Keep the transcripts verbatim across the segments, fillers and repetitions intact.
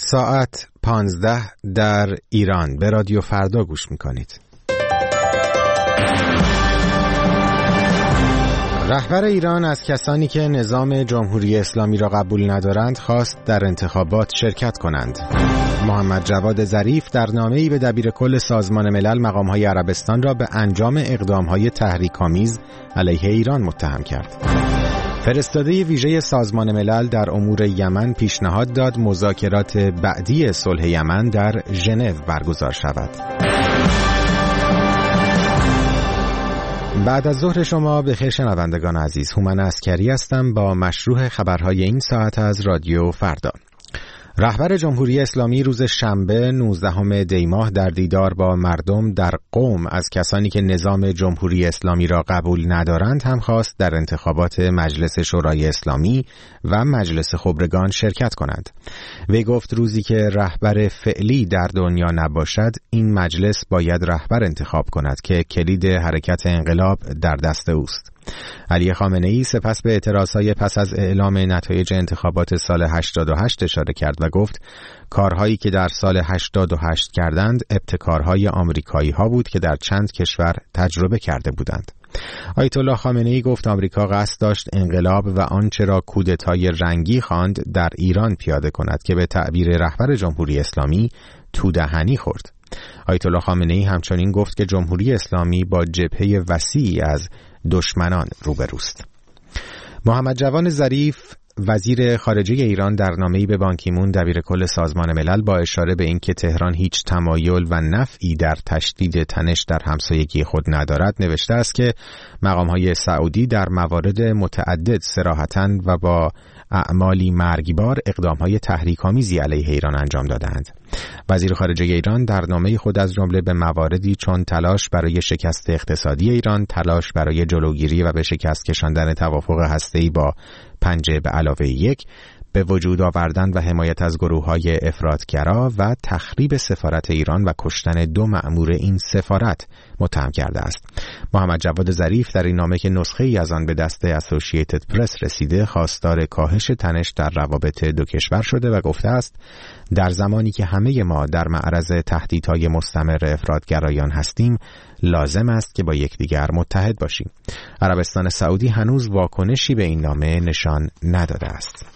ساعت پانزده در ایران به رادیو فردا گوش میکنید. رهبر ایران از کسانی که نظام جمهوری اسلامی را قبول ندارند خواست در انتخابات شرکت کنند. محمد جواد ظریف در نامه‌ای به دبیر کل سازمان ملل مقام‌های عربستان را به انجام اقدام‌های تحریک‌آمیز علیه ایران متهم کرد. فرستاده ویژه سازمان ملل در امور یمن پیشنهاد داد مذاکرات بعدی صلح یمن در ژنو برگزار شود. بعد از ظهر شما بخیر شنوندگان عزیز، هومن عسکری هستم با مشروع خبرهای این ساعت از رادیو فردا. رهبر جمهوری اسلامی روز شنبه نوزدهم دی ماه در دیدار با مردم در قم از کسانی که نظام جمهوری اسلامی را قبول ندارند هم خواست در انتخابات مجلس شورای اسلامی و مجلس خبرگان شرکت کنند. وی گفت روزی که رهبر فعلی در دنیا نباشد این مجلس باید رهبر انتخاب کند که کلید حرکت انقلاب در دست اوست. علی خامنه‌ای سپس به اعتراضهای پس از اعلام نتایج انتخابات سال هشتاد و هشت اشاره کرد و گفت کارهایی که در سال هشتاد و هشت کردند ابتکارهای آمریکایی ها بود که در چند کشور تجربه کرده بودند. آیت الله خامنه‌ای گفت آمریکا قصد داشت انقلاب و آنچه را کودتای رنگی خواند در ایران پیاده کند که به تعبیر رهبر جمهوری اسلامی تو دهنی خورد. آیت الله خامنه‌ای همچنین گفت که جمهوری اسلامی با جبهه وسیعی از دشمنان روبروست. محمد جواد ظریف وزیر خارجه ایران در نامه‌ای به بان کی مون دبیر کل سازمان ملل با اشاره به اینکه تهران هیچ تمایل و نفعی در تشدید تنش در همسایگی خود ندارد نوشته است که مقام‌های سعودی در موارد متعدد صراحتاً و با اعمالی مرگبار اقدام‌های تحریک‌آمیزی علیه ایران انجام دادند. وزیر خارجه ایران در نامه خود از جمله به مواردی چون تلاش برای شکست اقتصادی ایران، تلاش برای جلوگیری و به شکست کشاندن توافق هسته‌ای با پنجه به علاوه یک، به وجود آوردن و حمایت از گروه‌های افراطگرا و تخریب سفارت ایران و کشتن دو مأمور این سفارت متهم کرده است. محمد جواد ظریف در این نامه که نسخه‌ای از آن به دست اسوسییتد پرس رسیده خواستار کاهش تنش در روابط دو کشور شده و گفته است در زمانی که همه ما در معرض تهدیدهای مستمر افراطگرایان هستیم لازم است که با یکدیگر متحد باشیم. عربستان سعودی هنوز واکنشی به این نامه نشان نداده است.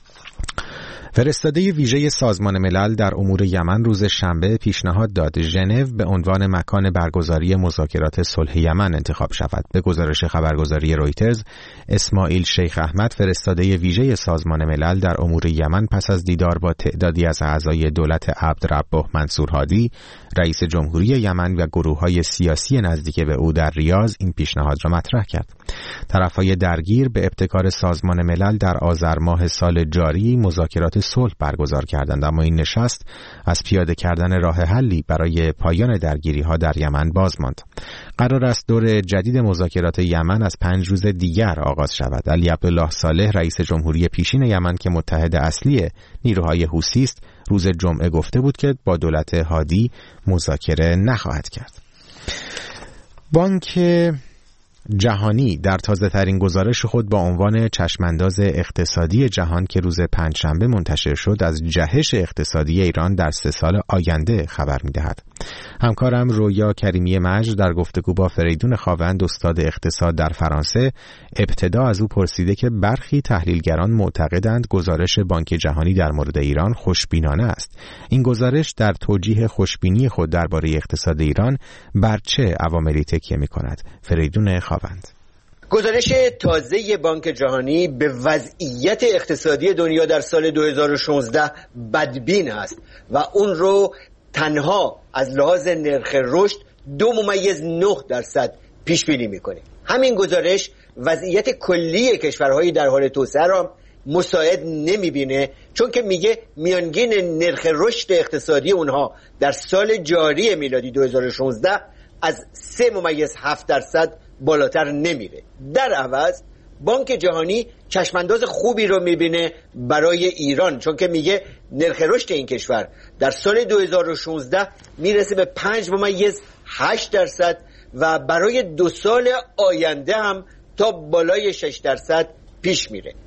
فرستاده ویژه سازمان ملل در امور یمن روز شنبه پیشنهاد داد ژنو به عنوان مکان برگزاری مذاکرات صلح یمن انتخاب شود. به گزارش خبرگزاری رویترز، اسماعیل شیخ احمد فرستاده ویژه سازمان ملل در امور یمن پس از دیدار با تعدادی از اعضای دولت عبدربه منصور هادی، رئیس جمهوری یمن و گروه‌های سیاسی نزدیک به او در ریاض این پیشنهاد را مطرح کرد. طرف‌های درگیر به ابتکار سازمان ملل در آذر ماه سال جاری مذاکرات صلح برگزار کردند، اما این نشست از پیاده کردن راه حلی برای پایان درگیری‌ها در یمن باز ماند. قرار است دور جدید مذاکرات یمن از پنج روز دیگر آغاز شود. علی عبدالله صالح رئیس جمهوری پیشین یمن که متحد اصلی نیروهای حوثی است، روز جمعه گفته بود که با دولت هادی مذاکره نخواهد کرد. بانک جهانی در تازه ترین گزارش خود با عنوان چشمانداز اقتصادی جهان که روز پنجشنبه منتشر شد از جهش اقتصادی ایران در سه سال آینده خبر می‌دهد. همکارم رویا کریمی مجد در گفتگو با فریدون خاوند استاد اقتصاد در فرانسه ابتدا از او پرسیده که برخی تحلیلگران معتقدند گزارش بانک جهانی در مورد ایران خوشبینانه است. این گزارش در توجیه خوشبینی خود درباره اقتصاد ایران بر چه عواملی تکیه می‌کند؟ فریدون خاوند: گزارش تازه بانک جهانی به وضعیت اقتصادی دنیا در سال دو هزار و شانزده بدبین است و اون رو تنها از لحاظ نرخ رشد دو ممیز نه درصد پیش بینی میکنه. همین گزارش وضعیت کلی کشورهای در حال توسعه را مساعد نمیبینه، چون که میگه میانگین نرخ رشد اقتصادی اونها در سال جاری میلادی دو هزار و شانزده از سه ممیز هفت درصد بالاتر نمیره. در عوض بانک جهانی چشمانداز خوبی رو میبینه برای ایران، چون که میگه نرخ رشد این کشور در سال دو هزار و شانزده میرسه به پنج ممیز هشت درصد و برای دو سال آینده هم تا بالای شش درصد پیش میره.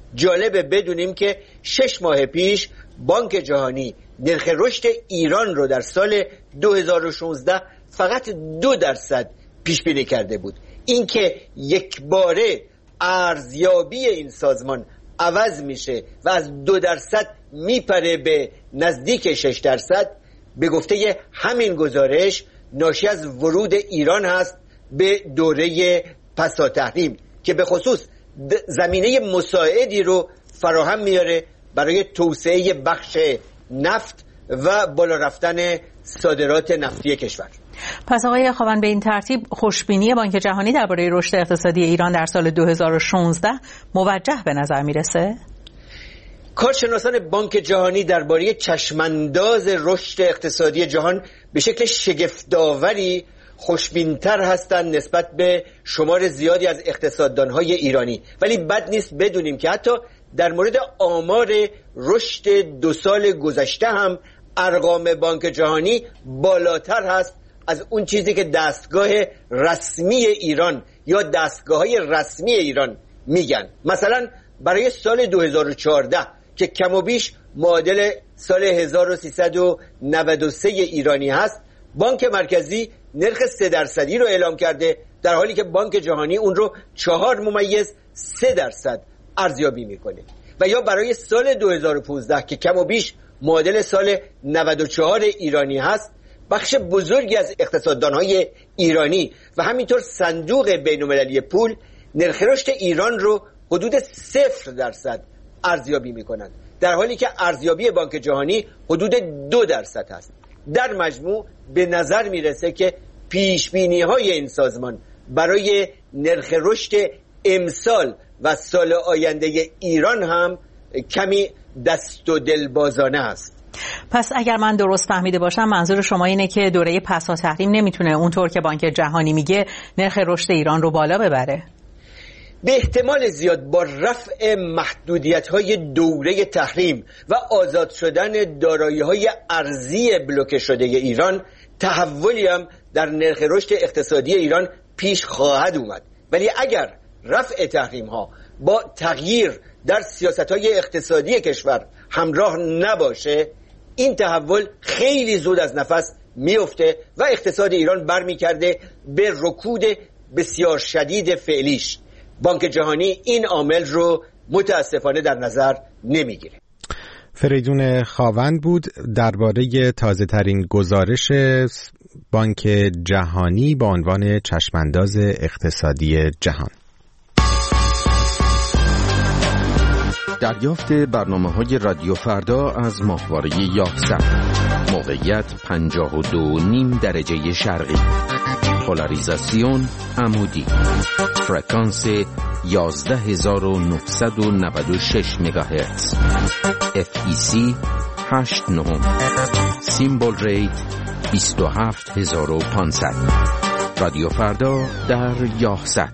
جالبه بدونیم که شش ماه پیش بانک جهانی نرخ رشد ایران رو در سال دو هزار و شانزده فقط دو درصد پیش بینی کرده بود. اینکه یک باره ارزیابی این سازمان عوض میشه و از دو درصد میپره به نزدیک شش درصد، به گفته همین گزارش ناشی از ورود ایران هست به دوره پسا تحریم که به خصوص زمینه مساعدی رو فراهم میاره برای توسعه بخش نفت و بالا رفتن صادرات نفتی کشور. پس آقای خاوند به این ترتیب خوشبینی بانک جهانی درباره رشد اقتصادی ایران در سال دو هزار و شانزده موجه به نظر میرسه؟ کارشناسان بانک جهانی درباره چشمانداز رشد اقتصادی جهان به شکل شگفت‌آوری خوشبین‌تر هستند نسبت به شمار زیادی از اقتصاددان‌های ایرانی، ولی بد نیست بدونیم که حتی در مورد آمار رشد دو سال گذشته هم ارقام بانک جهانی بالاتر هست از اون چیزی که دستگاه رسمی ایران یا دستگاه‌های رسمی ایران میگن. مثلا برای سال دو هزار و چهارده که کم و بیش معادل سال هزار و سیصد و نود و سه ایرانی هست، بانک مرکزی نرخ سه درصدی رو اعلام کرده، در حالی که بانک جهانی اون رو چهار ممیز سه درصد ارزیابی میکنه. و یا برای سال دو هزار و پانزده که کم و بیش معادل سال نود و چهار ایرانی هست، بخش بزرگی از اقتصاددانهای ایرانی و همینطور صندوق بین‌المللی پول نرخ رشد ایران رو حدود صفر درصد ارزیابی میکنند، در حالی که ارزیابی بانک جهانی حدود دو درصد هست. در مجموع به نظر میرسه که پیش بینی های این سازمان برای نرخ رشد امسال و سال آینده ایران هم کمی دست و دلبازانه است. پس اگر من درست فهمیده باشم منظور شما اینه که دوره پسا تحریم نمیتونه اونطور که بانک جهانی میگه نرخ رشد ایران رو بالا ببره؟ به احتمال زیاد با رفع محدودیت‌های دوره تحریم و آزاد شدن دارایی‌های ارزی بلوکه شده ایران، تحولی هم در نرخ رشد اقتصادی ایران پیش خواهد اومد. ولی اگر رفع تحریم‌ها با تغییر در سیاست‌های اقتصادی کشور همراه نباشه، این تحول خیلی زود از نفس میفته و اقتصاد ایران برمیگرده به رکود بسیار شدید فعلیش. بانک جهانی این عامل رو متاسفانه در نظر نمیگیره. فریدون خاوند بود درباره تازه ترین گزارش بانک جهانی با عنوان چشمانداز اقتصادی جهان. دریافت برنامه‌های رادیو فردا از ماهواره یاهصد. موقعیت پنجاه و دو نیم درجه شرقی. پولاریزاسیون عمودی. فرکانس یازده هزار و نهصد و نود و شش مگاهرتز. اف ای سی هشت نه. سیمبل ریت بیست و هفت هزار و پانصد. رادیو فردا در یاهصد.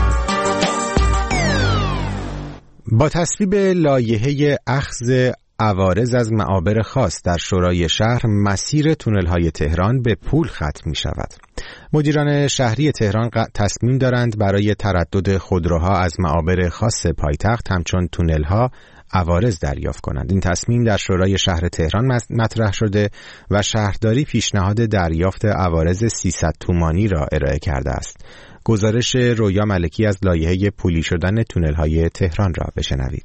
با تصویب لایحه اخذ عوارض از معابر خاص در شورای شهر، مسیر تونل‌های تهران به پول ختم می‌شود. مدیران شهری تهران تصمیم دارند برای تردد خودروها از معابر خاص پایتخت همچون تونل‌ها عوارض دریافت کنند. این تصمیم در شورای شهر تهران مطرح شده و شهرداری پیشنهاد دریافت عوارض سیصد تومانی را ارائه کرده است. گزارش رویا ملکی از لایحه پولی شدن تونل‌های تهران را بشنوید.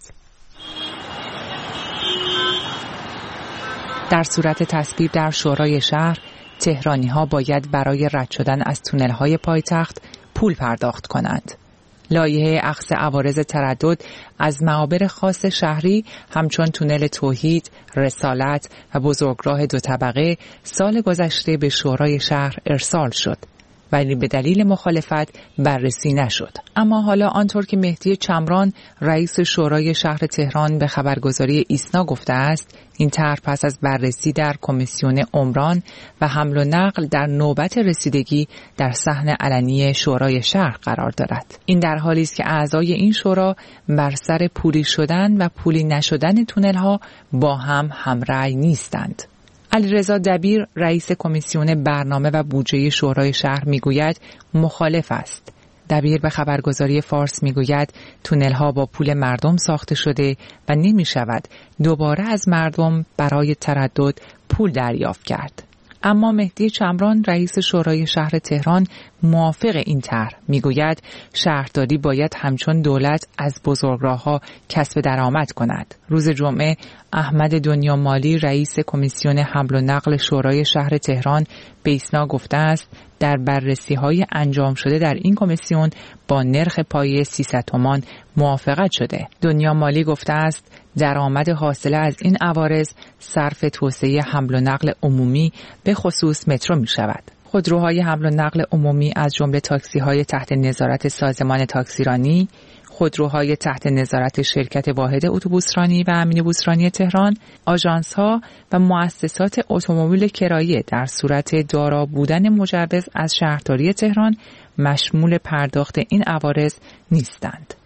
در صورت تصویب در شورای شهر، تهرانی‌ها باید برای رد شدن از تونل‌های پایتخت پول پرداخت کنند. لایحه اخذ عوارض تردد از معابر خاص شهری همچون تونل توحید، رسالت و بزرگراه دو طبقه سال گذشته به شورای شهر ارسال شد، ولی به دلیل مخالفت بررسی نشد. اما حالا آنطور که مهدی چمران رئیس شورای شهر تهران به خبرگزاری ایسنا گفته است، این طرح پس از بررسی در کمیسیون عمران و حمل و نقل در نوبت رسیدگی در صحن علنی شورای شهر قرار دارد. این در حالی است که اعضای این شورا بر سر پولی شدن و پولی نشدن تونل‌ها با هم همرأی نیستند. علیرضا دبیر رئیس کمیسیون برنامه و بودجه شورای شهر میگوید مخالف است. دبیر به خبرگزاری فارس میگوید تونل‌ها با پول مردم ساخته شده و نمی شود دوباره از مردم برای تردد پول دریافت کرد. اما مهدی چمران رئیس شورای شهر تهران موافق این طرح میگوید شهرداری باید همچون دولت از بزرگراه‌ها کسب درآمد کند. روز جمعه احمد دنیامالی رئیس کمیسیون حمل و نقل شورای شهر تهران به ایسنا گفته است در بررسی‌های انجام شده در این کمیسیون با نرخ پایه سیصد تومان موافقت شده. دنیامالی گفته است درآمد حاصله از این عوارض صرف توسعه حمل و نقل عمومی به خصوص مترو می شود. خودروهای حمل و نقل عمومی از جمله تاکسی‌های تحت نظارت سازمان تاکسیرانی، خودروهای تحت نظارت شرکت واحد اتوبوسرانی و مینیبوسرانی تهران، آژانس‌ها و مؤسسات اتومبیل کرایه در صورت دارا بودن مجوز از شهرداری تهران مشمول پرداخت این عوارض نیستند.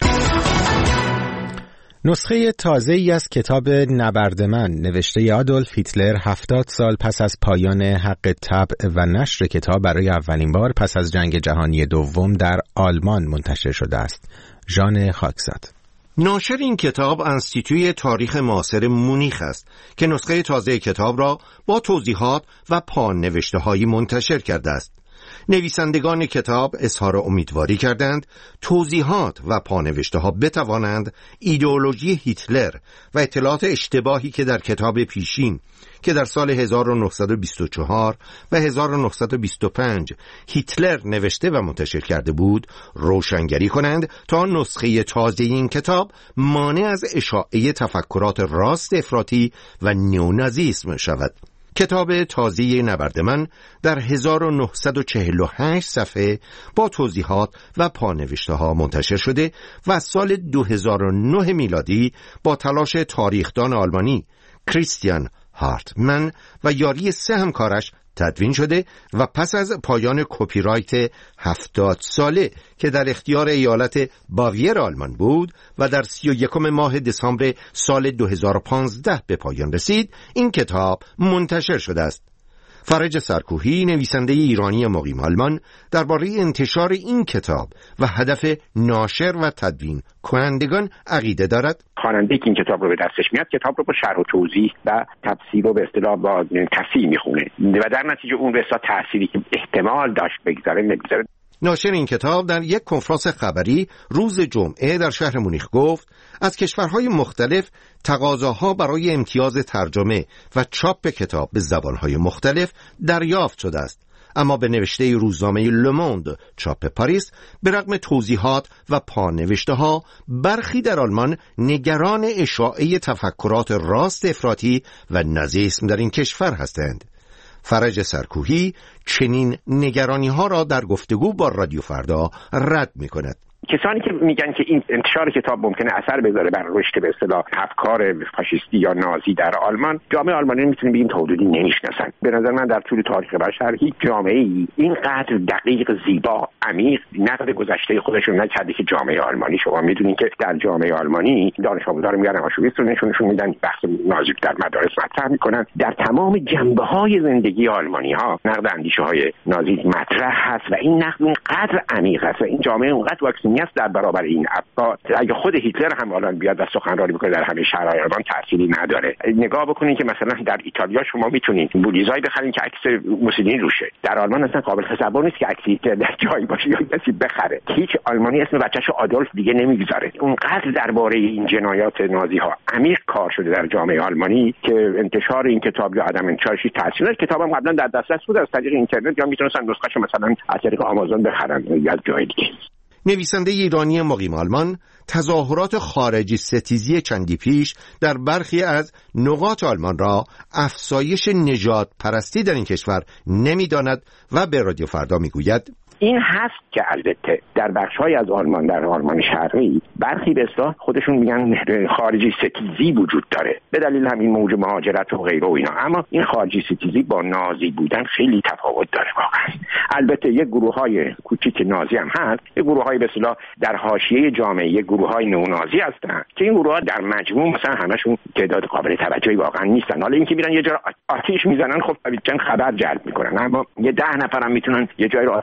نسخه تازه‌ای از کتاب نبرد من نوشته آدولف هیتلر هفتاد سال پس از پایان حق طبع و نشر کتاب برای اولین بار پس از جنگ جهانی دوم در آلمان منتشر شده است. ژان خاکزاد. ناشر این کتاب انستیتوی تاریخ معاصر مونیخ است که نسخه تازه کتاب را با توضیحات و پانوشته‌هایی منتشر کرده است. نویسندگان کتاب اظهار امیدواری کردند توضیحات و پانوشته‌ها بتوانند ایدئولوژی هیتلر و اطلاعات اشتباهی که در کتاب پیشین که در سال هزار و نهصد و بیست و چهار و هزار و نهصد و بیست و پنج هیتلر نوشته و منتشر کرده بود روشنگری کنند تا نسخه تازه این کتاب مانع از اشاعه تفکرات راست افراطی و نیونازیسم شود. کتاب تازه نبرد من در هزار و نهصد و چهل و هشت صفحه با توضیحات و پانوشته‌ها منتشر شده و از سال دو هزار و نه میلادی با تلاش تاریخدان آلمانی کریستیان هارتمن و یاری سه همکارش تدوین شده و پس از پایان کپی رایت هفتاد ساله که در اختیار ایالت باویر آلمان بود و در سی و یکم ماه دسامبر سال دو هزار و پانزده به پایان رسید، این کتاب منتشر شده است. فرج سرکوهی نویسنده ایرانی مقیم آلمان درباره انتشار این کتاب و هدف ناشر و تدوین کنندگان عقیده دارد. خواننده که این کتاب رو به دستش میاد کتاب رو با شرح و توضیح و تفسیر و به اصطلاح با تصحیح میخونه و در نتیجه اون به اصطلاح تأثیری که احتمال داشت بگذاره نمیگذاره. ناشر این کتاب در یک کنفرانس خبری روز جمعه در شهر مونیخ گفت از کشورهای مختلف تقاضاها برای امتیاز ترجمه و چاپ کتاب به زبانهای مختلف دریافت شده است، اما به نوشته روزنامه لوموند چاپ پاریس به رغم توضیحات و پانوشته‌ها برخی در آلمان نگران اشاعه تفکرات راست افراطی و نازیسم در این کشور هستند. فرج سرکوهی چنین نگرانی ها را در گفتگو با رادیو فردا رد می کند. کسانی که میگن که این انتشار کتاب ممکنه اثر بذاره بر رشد به اصطلاح افکار فاشیستی یا نازی در آلمان، جامعه آلمانی میتونیم بگیم تا حدودی نمیشناسن. به نظر من در طول تاریخ بشر هیچ جامعه‌ای اینقدر دقیق، زیبا، عمیق نقد گذشته خودشون نکرده که جامعه آلمانی. شما میدونین که در جامعه آلمانی دانش آموزا رو میارن آشویتس رو نشونشون میدن، بحث نازی در مدارس مطرح میکنن. در تمام جنبه‌های زندگی آلمانی‌ها نقد اندیشه‌های نازی مطرح هست و این نقد اینقدر عمیق است و این جامعه اونقدر واکسینی است در برابر این افکار. اگه خود هیتلر هم الان بیاد و سخنرانی بکنه در همه شهرهای آلمان تأثیری نداره. نگاه بکنین که مثلا در ایتالیا شما میتونید بولیزای بخرین که عکس موسولینی روشه. در آلمان اصلا قابل تصور نیست که عکس هیتلر در جایی باشه یا کسی بخره. هیچ آلمانی اسم بچه‌شو آدولف دیگه نمیگذاره. اونقدر درباره این جنایات نازی ها عمیق کار شده در جامعه آلمانی که انتشار این کتاب یا عدم انتشارش تأثیر نداره. کتابم قبلا در دسترس بود از طریق اینترنت، یا میتونستن نسخه‌شو مثلا از طریق آمازون بخرن یا جای دیگه. نویسنده ایرانی مقیم آلمان تظاهرات خارجی ستیزی چندی پیش در برخی از نقاط آلمان را افزایش نژاد پرستی در این کشور نمی‌داند و به رادیو فردا میگوید این هست که البته در بخش‌های از آلمان، در آلمان شرقی، برخی به اصطلاح خودشون میگن خارجی ستیزی وجود داره به دلیل همین موج مهاجرت و غیره و اینا، اما این خارجی ستیزی با نازی بودن خیلی تفاوت داره واقعا. البته یک گروه‌های کوچیک نازی هم هست، یک گروه‌های به اصطلاح در حاشیه جامعه، یک گروه‌های نئونازی هستن که این گروه‌ها در مجموع مثلا همشون تعداد قابل توجهی واقعا نیستن. حالا اینکه میرن یه جا آتیش میزنن خب چند خبر جلب میکنن، اما یه ده نفر هم میتونن یه جایی رو آتیش بزنن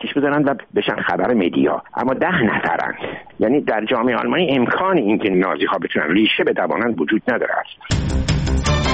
و بشن خبر مدیا، اما ده نفرند. یعنی در جامعه آلمانی امکان اینکه نازی ها بتونن ریشه بدوانند وجود نداره است.